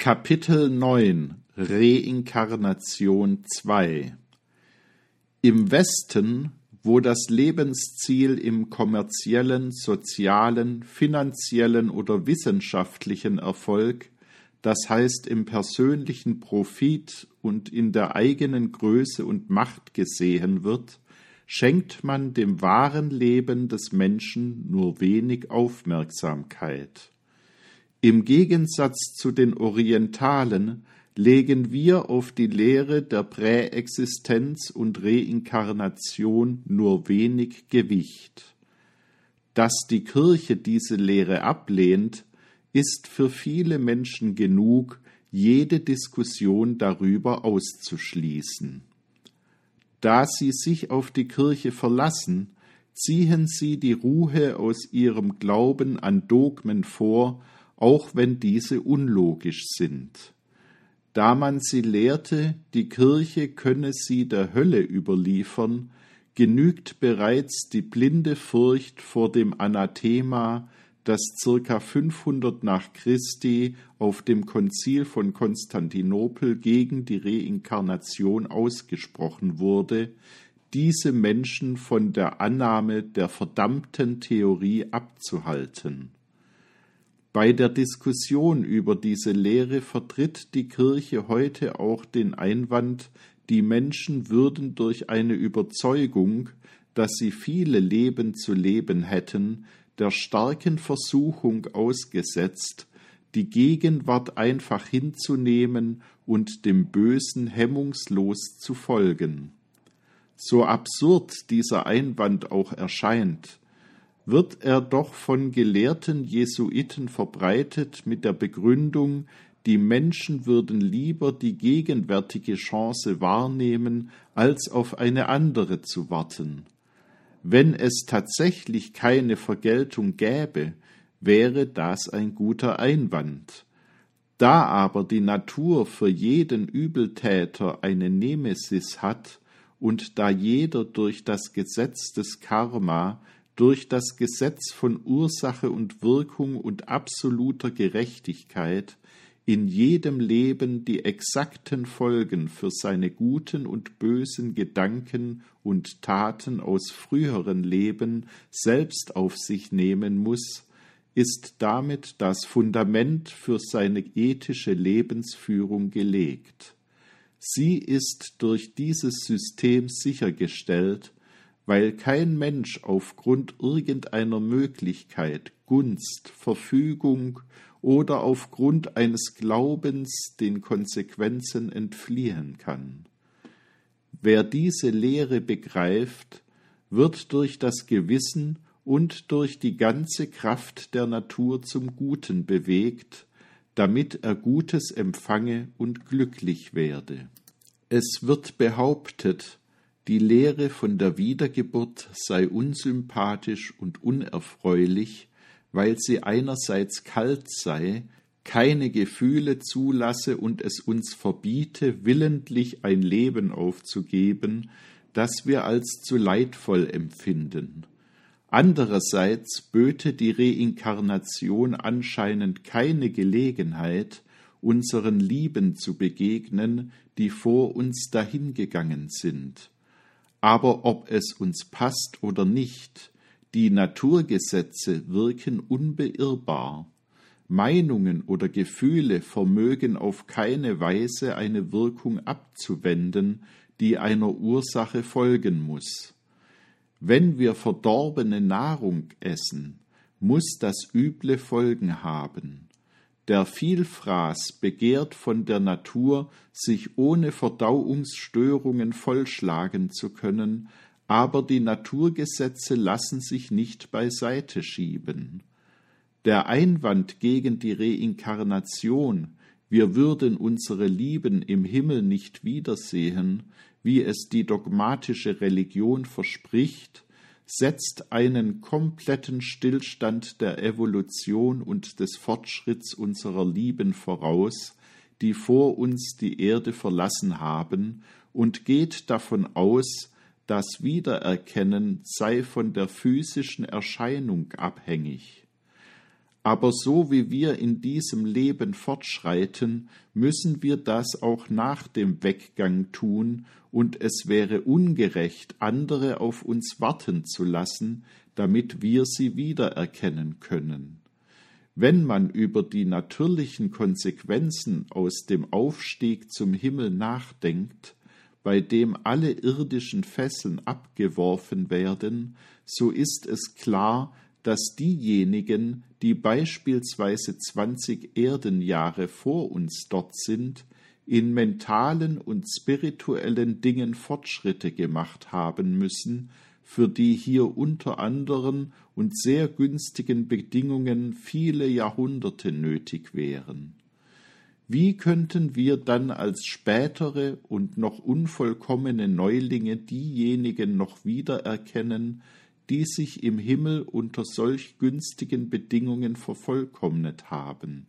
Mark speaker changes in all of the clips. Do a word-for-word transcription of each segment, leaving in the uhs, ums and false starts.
Speaker 1: Kapitel neun Reinkarnation zwei. Im Westen, wo das Lebensziel im kommerziellen, sozialen, finanziellen oder wissenschaftlichen Erfolg, das heißt im persönlichen Profit und in der eigenen Größe und Macht gesehen wird, schenkt man dem wahren Leben des Menschen nur wenig Aufmerksamkeit. Im Gegensatz zu den Orientalen legen wir auf die Lehre der Präexistenz und Reinkarnation nur wenig Gewicht. Dass die Kirche diese Lehre ablehnt, ist für viele Menschen genug, jede Diskussion darüber auszuschließen. Da sie sich auf die Kirche verlassen, ziehen sie die Ruhe aus ihrem Glauben an Dogmen vor, auch wenn diese unlogisch sind. Da man sie lehrte, die Kirche könne sie der Hölle überliefern, genügt bereits die blinde Furcht vor dem Anathema, das circa fünfhundert nach Christi auf dem Konzil von Konstantinopel gegen die Reinkarnation ausgesprochen wurde, diese Menschen von der Annahme der verdammten Theorie abzuhalten. Bei der Diskussion über diese Lehre vertritt die Kirche heute auch den Einwand, die Menschen würden durch eine Überzeugung, dass sie viele Leben zu leben hätten, der starken Versuchung ausgesetzt, die Gegenwart einfach hinzunehmen und dem Bösen hemmungslos zu folgen. So absurd dieser Einwand auch erscheint, wird er doch von gelehrten Jesuiten verbreitet mit der Begründung, die Menschen würden lieber die gegenwärtige Chance wahrnehmen, als auf eine andere zu warten. Wenn es tatsächlich keine Vergeltung gäbe, wäre das ein guter Einwand. Da aber die Natur für jeden Übeltäter eine Nemesis hat und da jeder durch das Gesetz des Karma, durch das Gesetz von Ursache und Wirkung und absoluter Gerechtigkeit in jedem Leben die exakten Folgen für seine guten und bösen Gedanken und Taten aus früheren Leben selbst auf sich nehmen muss, ist damit das Fundament für seine ethische Lebensführung gelegt. Sie ist durch dieses System sichergestellt, weil kein Mensch aufgrund irgendeiner Möglichkeit, Gunst, Verfügung oder aufgrund eines Glaubens den Konsequenzen entfliehen kann. Wer diese Lehre begreift, wird durch das Gewissen und durch die ganze Kraft der Natur zum Guten bewegt, damit er Gutes empfange und glücklich werde. Es wird behauptet, die Lehre von der Wiedergeburt sei unsympathisch und unerfreulich, weil sie einerseits kalt sei, keine Gefühle zulasse und es uns verbiete, willentlich ein Leben aufzugeben, das wir als zu leidvoll empfinden. Andererseits böte die Reinkarnation anscheinend keine Gelegenheit, unseren Lieben zu begegnen, die vor uns dahingegangen sind. Aber ob es uns passt oder nicht, die Naturgesetze wirken unbeirrbar. Meinungen oder Gefühle vermögen auf keine Weise eine Wirkung abzuwenden, die einer Ursache folgen muss. Wenn wir verdorbene Nahrung essen, muss das üble Folgen haben. Der Vielfraß begehrt von der Natur, sich ohne Verdauungsstörungen vollschlagen zu können, aber die Naturgesetze lassen sich nicht beiseite schieben. Der Einwand gegen die Reinkarnation, wir würden unsere Lieben im Himmel nicht wiedersehen, wie es die dogmatische Religion verspricht, setzt einen kompletten Stillstand der Evolution und des Fortschritts unserer Lieben voraus, die vor uns die Erde verlassen haben, und geht davon aus, das Wiedererkennen sei von der physischen Erscheinung abhängig. Aber so wie wir in diesem Leben fortschreiten, müssen wir das auch nach dem Weggang tun, und es wäre ungerecht, andere auf uns warten zu lassen, damit wir sie wiedererkennen können. Wenn man über die natürlichen Konsequenzen aus dem Aufstieg zum Himmel nachdenkt, bei dem alle irdischen Fesseln abgeworfen werden, so ist es klar, dass diejenigen, die beispielsweise zwanzig Erdenjahre vor uns dort sind, in mentalen und spirituellen Dingen Fortschritte gemacht haben müssen, für die hier unter anderen und sehr günstigen Bedingungen viele Jahrhunderte nötig wären. Wie könnten wir dann als spätere und noch unvollkommene Neulinge diejenigen noch wiedererkennen, die sich im Himmel unter solch günstigen Bedingungen vervollkommnet haben?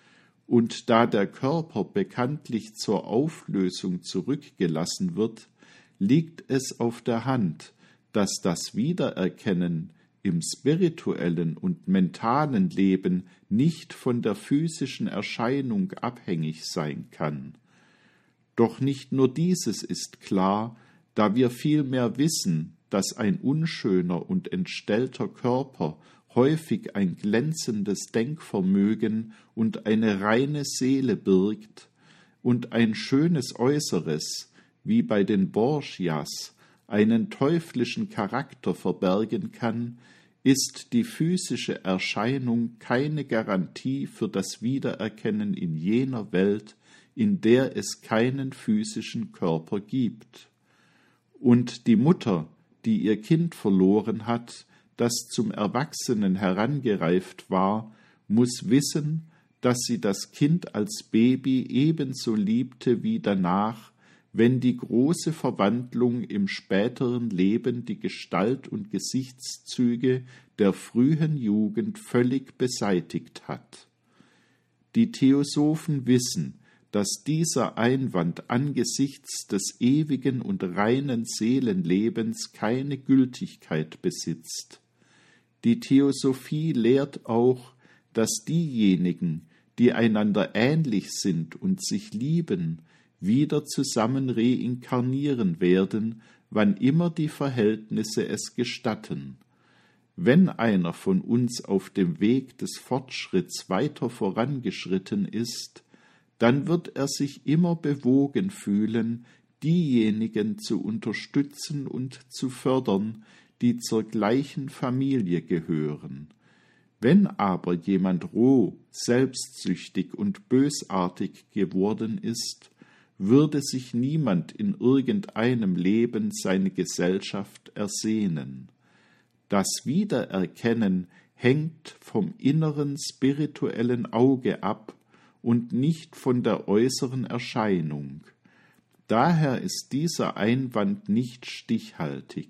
Speaker 1: Und da der Körper bekanntlich zur Auflösung zurückgelassen wird, liegt es auf der Hand, dass das Wiedererkennen im spirituellen und mentalen Leben nicht von der physischen Erscheinung abhängig sein kann. Doch nicht nur dieses ist klar, da wir vielmehr wissen, dass ein unschöner und entstellter Körper häufig ein glänzendes Denkvermögen und eine reine Seele birgt und ein schönes Äußeres, wie bei den Borgias, einen teuflischen Charakter verbergen kann, ist die physische Erscheinung keine Garantie für das Wiedererkennen in jener Welt, in der es keinen physischen Körper gibt. Und die Mutter, die ihr Kind verloren hat, das zum Erwachsenen herangereift war, muss wissen, dass sie das Kind als Baby ebenso liebte wie danach, wenn die große Verwandlung im späteren Leben die Gestalt und Gesichtszüge der frühen Jugend völlig beseitigt hat. Die Theosophen wissen, dass dieser Einwand angesichts des ewigen und reinen Seelenlebens keine Gültigkeit besitzt. Die Theosophie lehrt auch, dass diejenigen, die einander ähnlich sind und sich lieben, wieder zusammen reinkarnieren werden, wann immer die Verhältnisse es gestatten. Wenn einer von uns auf dem Weg des Fortschritts weiter vorangeschritten ist, dann wird er sich immer bewogen fühlen, diejenigen zu unterstützen und zu fördern, die zur gleichen Familie gehören. Wenn aber jemand roh, selbstsüchtig und bösartig geworden ist, würde sich niemand in irgendeinem Leben seine Gesellschaft ersehnen. Das Wiedererkennen hängt vom inneren spirituellen Auge ab und nicht von der äußeren Erscheinung. Daher ist dieser Einwand nicht stichhaltig.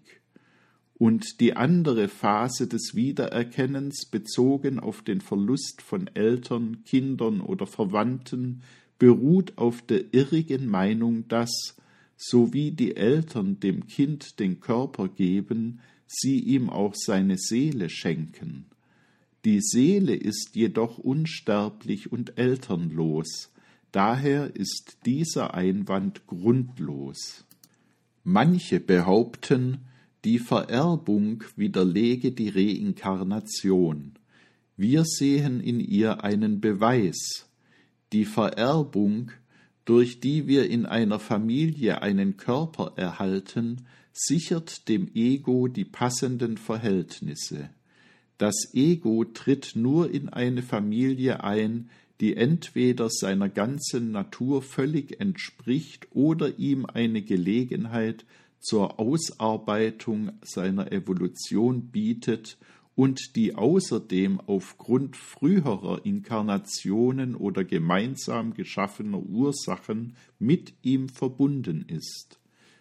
Speaker 1: Und die andere Phase des Wiedererkennens, bezogen auf den Verlust von Eltern, Kindern oder Verwandten, beruht auf der irrigen Meinung, dass, so wie die Eltern dem Kind den Körper geben, sie ihm auch seine Seele schenken. Die Seele ist jedoch unsterblich und elternlos, daher ist dieser Einwand grundlos. Manche behaupten, die Vererbung widerlege die Reinkarnation. Wir sehen in ihr einen Beweis. Die Vererbung, durch die wir in einer Familie einen Körper erhalten, sichert dem Ego die passenden Verhältnisse. Das Ego tritt nur in eine Familie ein, die entweder seiner ganzen Natur völlig entspricht oder ihm eine Gelegenheit zur Ausarbeitung seiner Evolution bietet und die außerdem aufgrund früherer Inkarnationen oder gemeinsam geschaffener Ursachen mit ihm verbunden ist.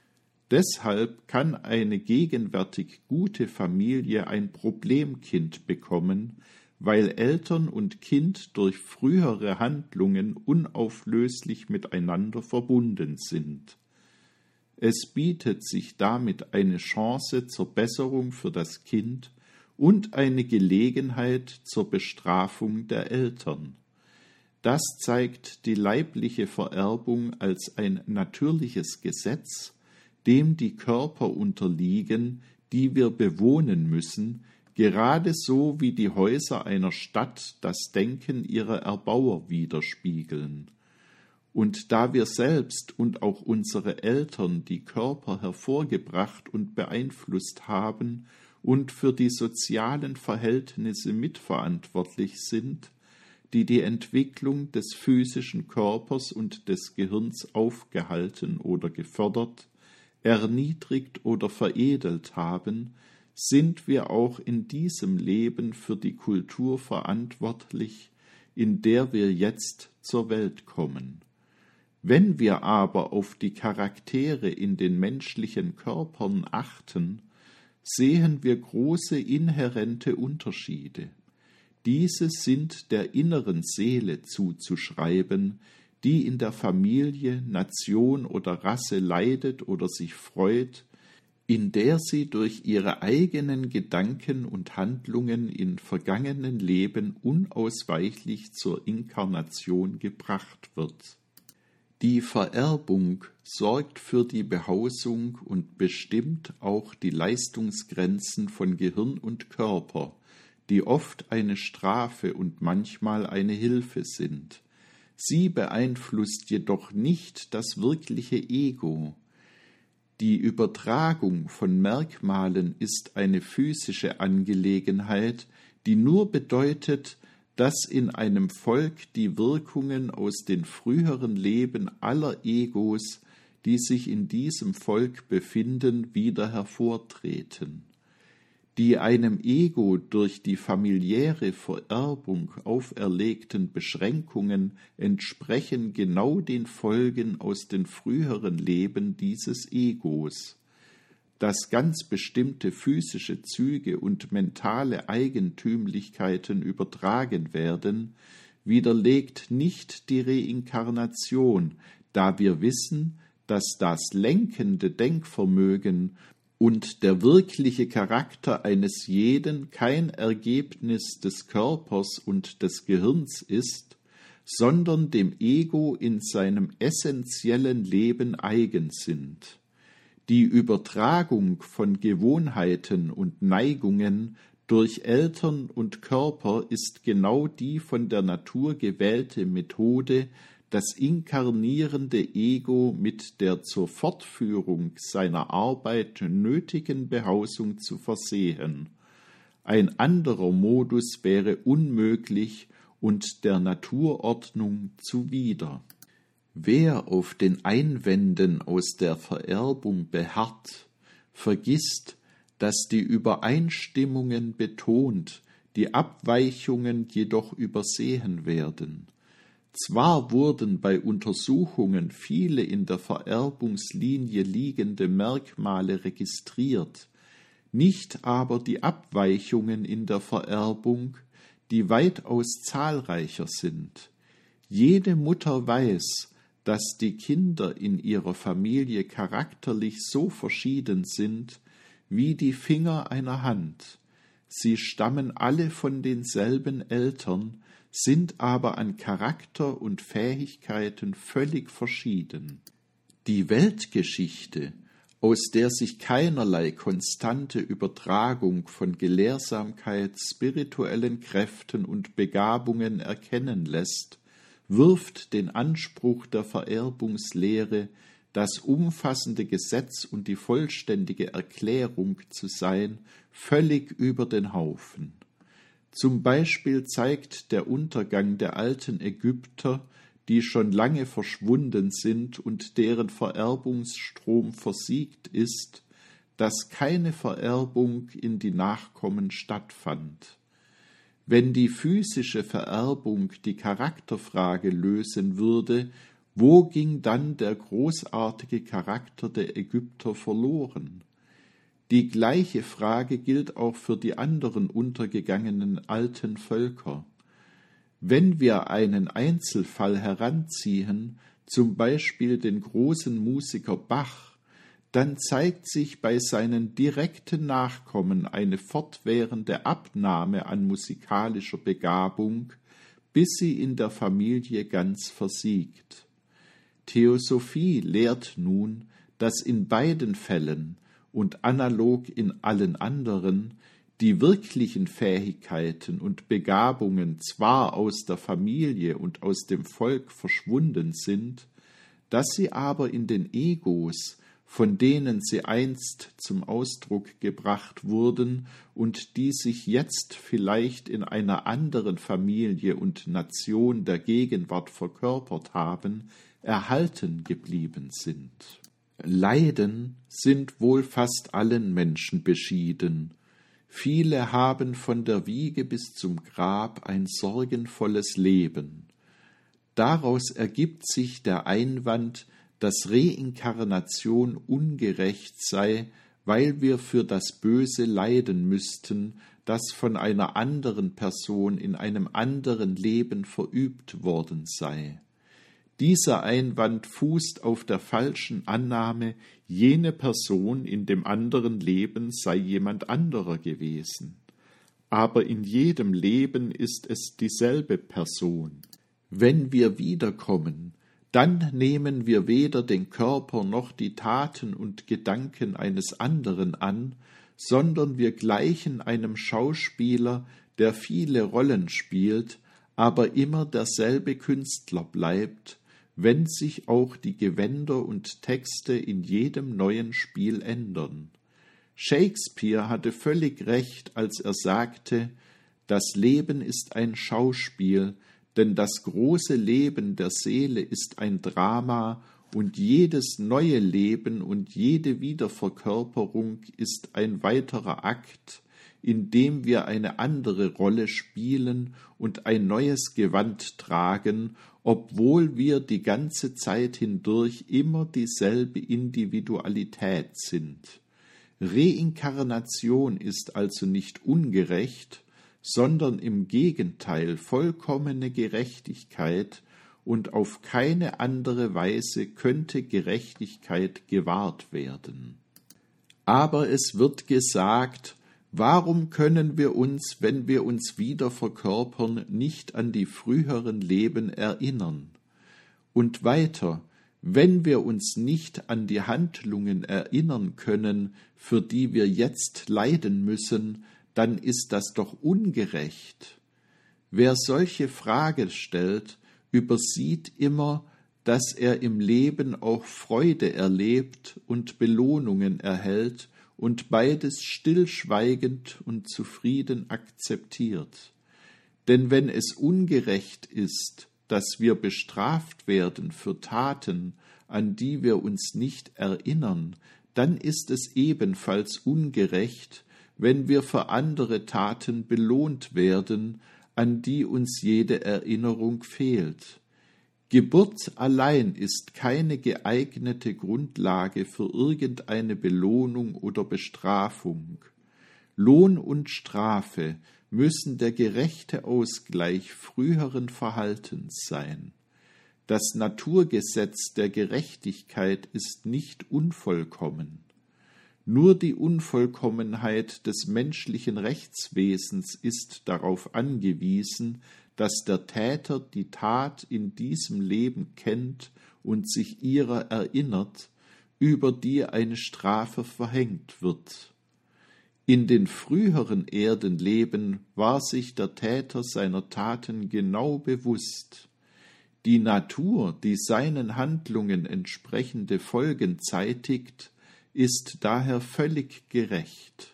Speaker 1: Deshalb kann eine gegenwärtig gute Familie ein Problemkind bekommen, weil Eltern und Kind durch frühere Handlungen unauflöslich miteinander verbunden sind. Es bietet sich damit eine Chance zur Besserung für das Kind und eine Gelegenheit zur Bestrafung der Eltern. Das zeigt die leibliche Vererbung als ein natürliches Gesetz, dem die Körper unterliegen, die wir bewohnen müssen, gerade so wie die Häuser einer Stadt das Denken ihrer Erbauer widerspiegeln. Und da wir selbst und auch unsere Eltern die Körper hervorgebracht und beeinflusst haben und für die sozialen Verhältnisse mitverantwortlich sind, die die Entwicklung des physischen Körpers und des Gehirns aufgehalten oder gefördert, erniedrigt oder veredelt haben, sind wir auch in diesem Leben für die Kultur verantwortlich, in der wir jetzt zur Welt kommen. Wenn wir aber auf die Charaktere in den menschlichen Körpern achten, sehen wir große inhärente Unterschiede. Diese sind der inneren Seele zuzuschreiben, die in der Familie, Nation oder Rasse leidet oder sich freut, in der sie durch ihre eigenen Gedanken und Handlungen in vergangenen Leben unausweichlich zur Inkarnation gebracht wird. Die Vererbung sorgt für die Behausung und bestimmt auch die Leistungsgrenzen von Gehirn und Körper, die oft eine Strafe und manchmal eine Hilfe sind. Sie beeinflusst jedoch nicht das wirkliche Ego. Die Übertragung von Merkmalen ist eine physische Angelegenheit, die nur bedeutet, dass in einem Volk die Wirkungen aus den früheren Leben aller Egos, die sich in diesem Volk befinden, wieder hervortreten. Die einem Ego durch die familiäre Vererbung auferlegten Beschränkungen entsprechen genau den Folgen aus den früheren Leben dieses Egos. Dass ganz bestimmte physische Züge und mentale Eigentümlichkeiten übertragen werden, widerlegt nicht die Reinkarnation, da wir wissen, dass das lenkende Denkvermögen und der wirkliche Charakter eines jeden kein Ergebnis des Körpers und des Gehirns ist, sondern dem Ego in seinem essentiellen Leben eigen sind. Die Übertragung von Gewohnheiten und Neigungen durch Eltern und Körper ist genau die von der Natur gewählte Methode, das inkarnierende Ego mit der zur Fortführung seiner Arbeit nötigen Behausung zu versehen. Ein anderer Modus wäre unmöglich und der Naturordnung zuwider. Wer auf den Einwänden aus der Vererbung beharrt, vergisst, dass die Übereinstimmungen betont, die Abweichungen jedoch übersehen werden. Zwar wurden bei Untersuchungen viele in der Vererbungslinie liegende Merkmale registriert, nicht aber die Abweichungen in der Vererbung, die weitaus zahlreicher sind. Jede Mutter weiß, dass die Kinder in ihrer Familie charakterlich so verschieden sind wie die Finger einer Hand. Sie stammen alle von denselben Eltern, sind aber an Charakter und Fähigkeiten völlig verschieden. Die Weltgeschichte, aus der sich keinerlei konstante Übertragung von Gelehrsamkeit, spirituellen Kräften und Begabungen erkennen lässt, wirft den Anspruch der Vererbungslehre, das umfassende Gesetz und die vollständige Erklärung zu sein, völlig über den Haufen. Zum Beispiel zeigt der Untergang der alten Ägypter, die schon lange verschwunden sind und deren Vererbungsstrom versiegt ist, dass keine Vererbung in die Nachkommen stattfand. Wenn die physische Vererbung die Charakterfrage lösen würde, wo ging dann der großartige Charakter der Ägypter verloren? Die gleiche Frage gilt auch für die anderen untergegangenen alten Völker. Wenn wir einen Einzelfall heranziehen, zum Beispiel den großen Musiker Bach, dann zeigt sich bei seinen direkten Nachkommen eine fortwährende Abnahme an musikalischer Begabung, bis sie in der Familie ganz versiegt. Theosophie lehrt nun, dass in beiden Fällen und analog in allen anderen die wirklichen Fähigkeiten und Begabungen zwar aus der Familie und aus dem Volk verschwunden sind, dass sie aber in den Egos, von denen sie einst zum Ausdruck gebracht wurden und die sich jetzt vielleicht in einer anderen Familie und Nation der Gegenwart verkörpert haben, erhalten geblieben sind. Leiden sind wohl fast allen Menschen beschieden. Viele haben von der Wiege bis zum Grab ein sorgenvolles Leben. Daraus ergibt sich der Einwand, dass Reinkarnation ungerecht sei, weil wir für das Böse leiden müssten, das von einer anderen Person in einem anderen Leben verübt worden sei. Dieser Einwand fußt auf der falschen Annahme, jene Person in dem anderen Leben sei jemand anderer gewesen. Aber in jedem Leben ist es dieselbe Person. Wenn wir wiederkommen, dann nehmen wir weder den Körper noch die Taten und Gedanken eines anderen an, sondern wir gleichen einem Schauspieler, der viele Rollen spielt, aber immer derselbe Künstler bleibt, wenn sich auch die Gewänder und Texte in jedem neuen Spiel ändern. Shakespeare hatte völlig recht, als er sagte, das Leben ist ein Schauspiel, denn das große Leben der Seele ist ein Drama und jedes neue Leben und jede Wiederverkörperung ist ein weiterer Akt, in dem wir eine andere Rolle spielen und ein neues Gewand tragen, obwohl wir die ganze Zeit hindurch immer dieselbe Individualität sind. Reinkarnation ist also nicht ungerecht, sondern im Gegenteil vollkommene Gerechtigkeit, und auf keine andere Weise könnte Gerechtigkeit gewahrt werden. Aber es wird gesagt, warum können wir uns, wenn wir uns wieder verkörpern, nicht an die früheren Leben erinnern? Und weiter, wenn wir uns nicht an die Handlungen erinnern können, für die wir jetzt leiden müssen, dann ist das doch ungerecht. Wer solche Frage stellt, übersieht immer, dass er im Leben auch Freude erlebt und Belohnungen erhält und beides stillschweigend und zufrieden akzeptiert. Denn wenn es ungerecht ist, dass wir bestraft werden für Taten, an die wir uns nicht erinnern, dann ist es ebenfalls ungerecht, wenn wir für andere Taten belohnt werden, an die uns jede Erinnerung fehlt. Geburt allein ist keine geeignete Grundlage für irgendeine Belohnung oder Bestrafung. Lohn und Strafe müssen der gerechte Ausgleich früheren Verhaltens sein. Das Naturgesetz der Gerechtigkeit ist nicht unvollkommen. Nur die Unvollkommenheit des menschlichen Rechtswesens ist darauf angewiesen, dass der Täter die Tat in diesem Leben kennt und sich ihrer erinnert, über die eine Strafe verhängt wird. In den früheren Erdenleben war sich der Täter seiner Taten genau bewusst. Die Natur, die seinen Handlungen entsprechende Folgen zeitigt, ist daher völlig gerecht.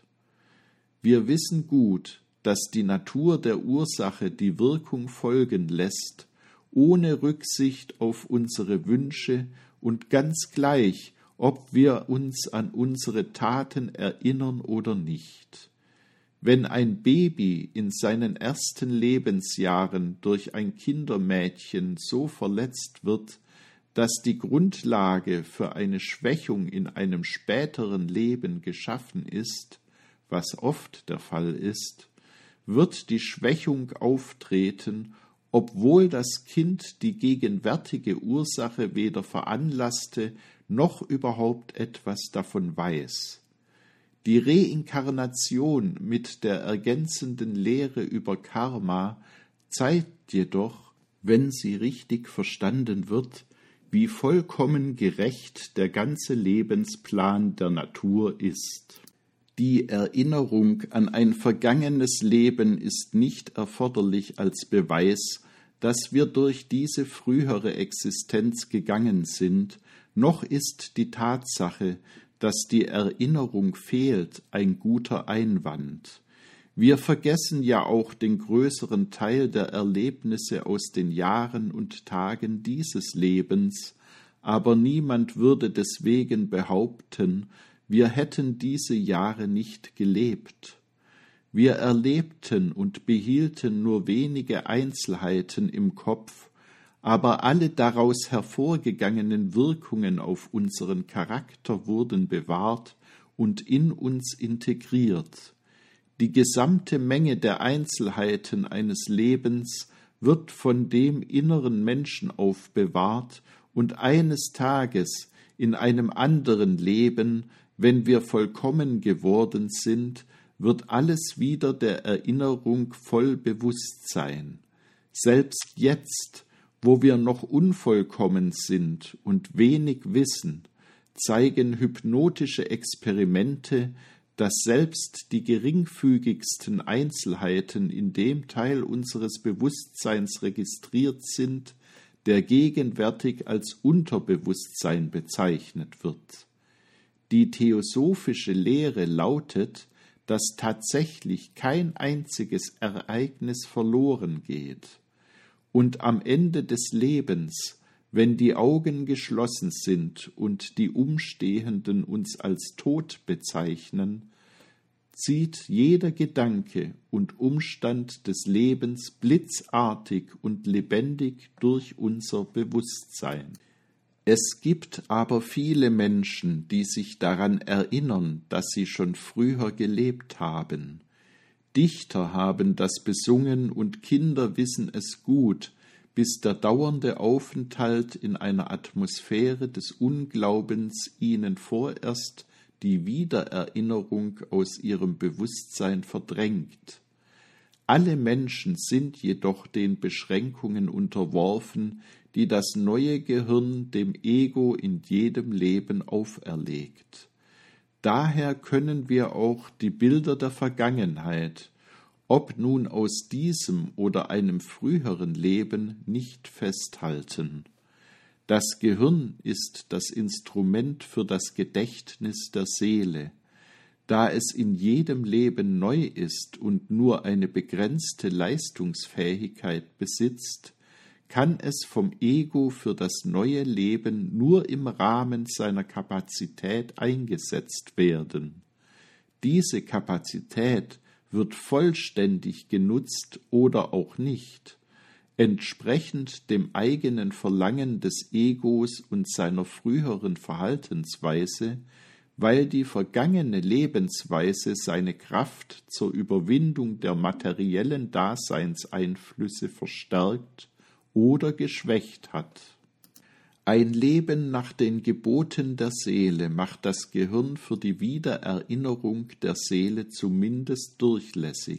Speaker 1: Wir wissen gut, dass die Natur der Ursache die Wirkung folgen lässt, ohne Rücksicht auf unsere Wünsche und ganz gleich, ob wir uns an unsere Taten erinnern oder nicht. Wenn ein Baby in seinen ersten Lebensjahren durch ein Kindermädchen so verletzt wird, dass die Grundlage für eine Schwächung in einem späteren Leben geschaffen ist, was oft der Fall ist, wird die Schwächung auftreten, obwohl das Kind die gegenwärtige Ursache weder veranlasste, noch überhaupt etwas davon weiß. Die Reinkarnation mit der ergänzenden Lehre über Karma zeigt jedoch, wenn sie richtig verstanden wird, wie vollkommen gerecht der ganze Lebensplan der Natur ist. Die Erinnerung an ein vergangenes Leben ist nicht erforderlich als Beweis, dass wir durch diese frühere Existenz gegangen sind, noch ist die Tatsache, dass die Erinnerung fehlt, ein guter Einwand. Wir vergessen ja auch den größeren Teil der Erlebnisse aus den Jahren und Tagen dieses Lebens, aber niemand würde deswegen behaupten, wir hätten diese Jahre nicht gelebt. Wir erlebten und behielten nur wenige Einzelheiten im Kopf, aber alle daraus hervorgegangenen Wirkungen auf unseren Charakter wurden bewahrt und in uns integriert. Die gesamte Menge der Einzelheiten eines Lebens wird von dem inneren Menschen aufbewahrt und eines Tages in einem anderen Leben, wenn wir vollkommen geworden sind, wird alles wieder der Erinnerung voll bewusst sein. Selbst jetzt, wo wir noch unvollkommen sind und wenig wissen, zeigen hypnotische Experimente, dass selbst die geringfügigsten Einzelheiten in dem Teil unseres Bewusstseins registriert sind, der gegenwärtig als Unterbewusstsein bezeichnet wird. Die theosophische Lehre lautet, dass tatsächlich kein einziges Ereignis verloren geht. Und am Ende des Lebens, wenn die Augen geschlossen sind und die Umstehenden uns als tot bezeichnen, zieht jeder Gedanke und Umstand des Lebens blitzartig und lebendig durch unser Bewusstsein. Es gibt aber viele Menschen, die sich daran erinnern, dass sie schon früher gelebt haben. Dichter haben das besungen und Kinder wissen es gut, bis der dauernde Aufenthalt in einer Atmosphäre des Unglaubens ihnen vorerst die Wiedererinnerung aus ihrem Bewusstsein verdrängt. Alle Menschen sind jedoch den Beschränkungen unterworfen, die das neue Gehirn dem Ego in jedem Leben auferlegt. Daher können wir auch die Bilder der Vergangenheit, ob nun aus diesem oder einem früheren Leben, nicht festhalten. Das Gehirn ist das Instrument für das Gedächtnis der Seele. Da es in jedem Leben neu ist und nur eine begrenzte Leistungsfähigkeit besitzt, kann es vom Ego für das neue Leben nur im Rahmen seiner Kapazität eingesetzt werden. Diese Kapazität wird vollständig genutzt oder auch nicht, entsprechend dem eigenen Verlangen des Egos und seiner früheren Verhaltensweise, weil die vergangene Lebensweise seine Kraft zur Überwindung der materiellen Daseinseinflüsse verstärkt oder geschwächt hat. Ein Leben nach den Geboten der Seele macht das Gehirn für die Wiedererinnerung der Seele zumindest durchlässig.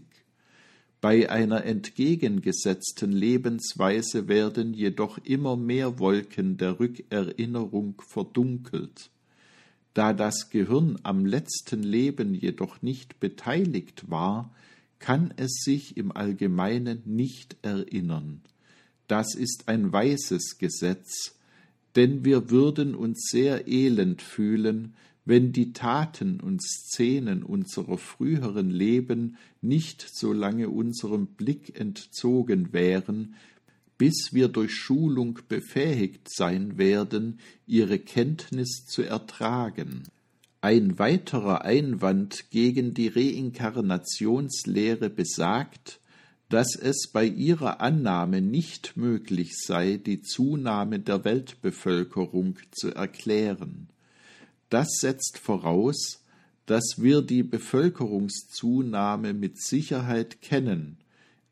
Speaker 1: Bei einer entgegengesetzten Lebensweise werden jedoch immer mehr Wolken der Rückerinnerung verdunkelt. Da das Gehirn am letzten Leben jedoch nicht beteiligt war, kann es sich im Allgemeinen nicht erinnern. Das ist ein weises Gesetz, denn wir würden uns sehr elend fühlen, wenn die Taten und Szenen unserer früheren Leben nicht so lange unserem Blick entzogen wären, bis wir durch Schulung befähigt sein werden, ihre Kenntnis zu ertragen. Ein weiterer Einwand gegen die Reinkarnationslehre besagt, dass es bei ihrer Annahme nicht möglich sei, die Zunahme der Weltbevölkerung zu erklären. Das setzt voraus, dass wir die Bevölkerungszunahme mit Sicherheit kennen,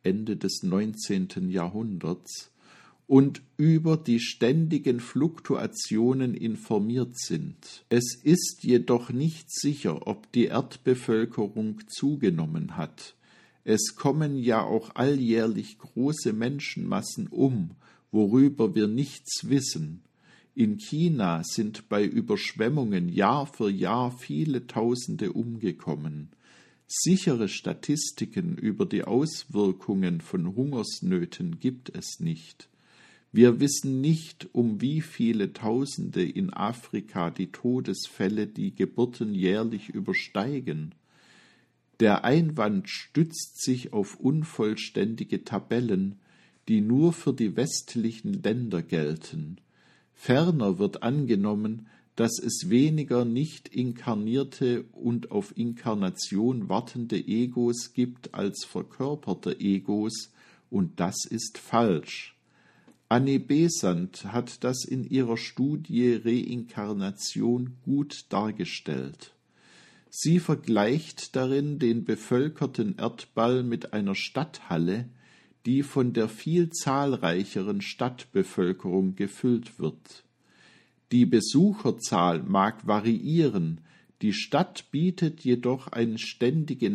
Speaker 1: Ende des neunzehnten Jahrhunderts, und über die ständigen Fluktuationen informiert sind. Es ist jedoch nicht sicher, ob die Erdbevölkerung zugenommen hat. Es kommen ja auch alljährlich große Menschenmassen um, worüber wir nichts wissen. In China sind bei Überschwemmungen Jahr für Jahr viele Tausende umgekommen. Sichere Statistiken über die Auswirkungen von Hungersnöten gibt es nicht. Wir wissen nicht, um wie viele Tausende in Afrika die Todesfälle die Geburten jährlich übersteigen. Der Einwand stützt sich auf unvollständige Tabellen, die nur für die westlichen Länder gelten. Ferner wird angenommen, dass es weniger nicht inkarnierte und auf Inkarnation wartende Egos gibt als verkörperte Egos, und das ist falsch. Anne Besant hat das in ihrer Studie Reinkarnation gut dargestellt. Sie vergleicht darin den bevölkerten Erdball mit einer Stadthalle, die von der viel zahlreicheren Stadtbevölkerung gefüllt wird. Die Besucherzahl mag variieren, die Stadt bietet jedoch eine ständige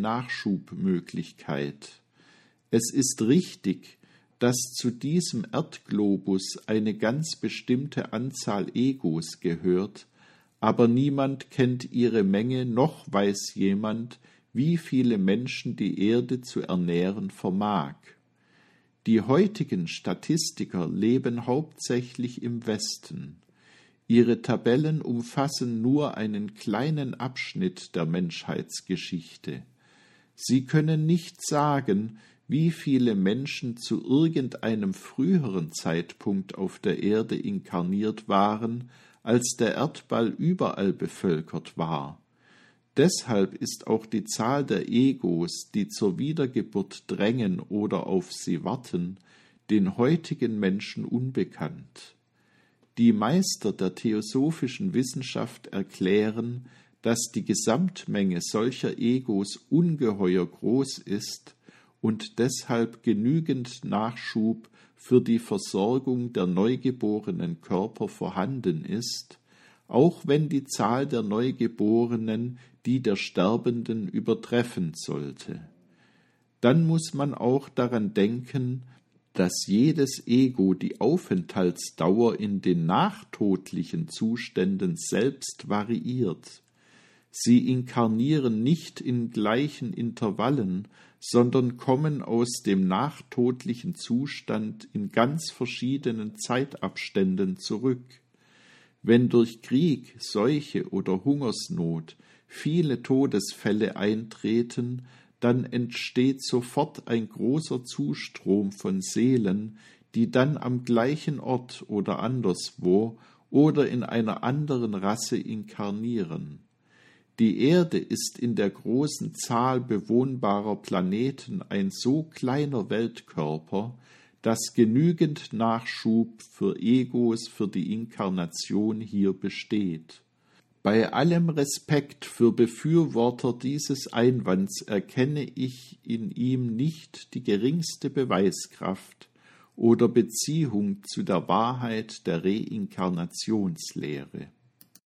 Speaker 1: Nachschubmöglichkeit. Es ist richtig, dass zu diesem Erdglobus eine ganz bestimmte Anzahl Egos gehört, aber niemand kennt ihre Menge, noch weiß jemand, wie viele Menschen die Erde zu ernähren vermag. Die heutigen Statistiker leben hauptsächlich im Westen. Ihre Tabellen umfassen nur einen kleinen Abschnitt der Menschheitsgeschichte. Sie können nicht sagen, wie viele Menschen zu irgendeinem früheren Zeitpunkt auf der Erde inkarniert waren, als der Erdball überall bevölkert war. Deshalb ist auch die Zahl der Egos, die zur Wiedergeburt drängen oder auf sie warten, den heutigen Menschen unbekannt. Die Meister der theosophischen Wissenschaft erklären, dass die Gesamtmenge solcher Egos ungeheuer groß ist und deshalb genügend Nachschub für die Versorgung der neugeborenen Körper vorhanden ist, auch wenn die Zahl der Neugeborenen die der Sterbenden übertreffen sollte. Dann muss man auch daran denken, dass jedes Ego die Aufenthaltsdauer in den nachtodlichen Zuständen selbst variiert. Sie inkarnieren nicht in gleichen Intervallen, sondern kommen aus dem nachtodlichen Zustand in ganz verschiedenen Zeitabständen zurück. Wenn durch Krieg, Seuche oder Hungersnot viele Todesfälle eintreten, dann entsteht sofort ein großer Zustrom von Seelen, die dann am gleichen Ort oder anderswo oder in einer anderen Rasse inkarnieren. Die Erde ist in der großen Zahl bewohnbarer Planeten ein so kleiner Weltkörper, dass genügend Nachschub für Egos für die Inkarnation hier besteht. Bei allem Respekt für Befürworter dieses Einwands erkenne ich in ihm nicht die geringste Beweiskraft oder Beziehung zu der Wahrheit der Reinkarnationslehre.